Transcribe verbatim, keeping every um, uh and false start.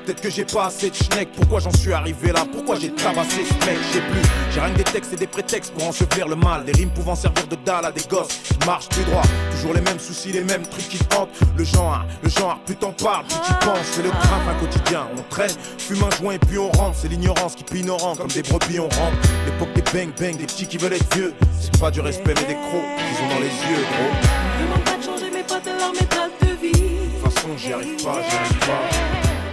Peut-être que j'ai pas assez de schneck. Pourquoi j'en suis arrivé là? Pourquoi j'ai tabassé ce mec? J'ai plus, j'ai rien que des textes et des prétextes pour ensevelir le mal. Des rimes pouvant servir de dalle à des gosses qui marchent plus droit. Toujours les mêmes soucis, les mêmes trucs qui te hantent. Le genre, le genre, plus t'en parles, plus t'y penses. C'est le train un quotidien, on traîne, fume un joint et puis on rentre. C'est l'ignorance qui pille nos rangs, comme des brebis on rentre. L'époque des bang bang, des petits qui veulent être vieux. C'est pas du respect mais des crocs qu'ils ont dans les yeux, gros. Demande pas de changer mes potes, leur méthode de vie. De toute façon j'y arrive pas, j'y arrive pas.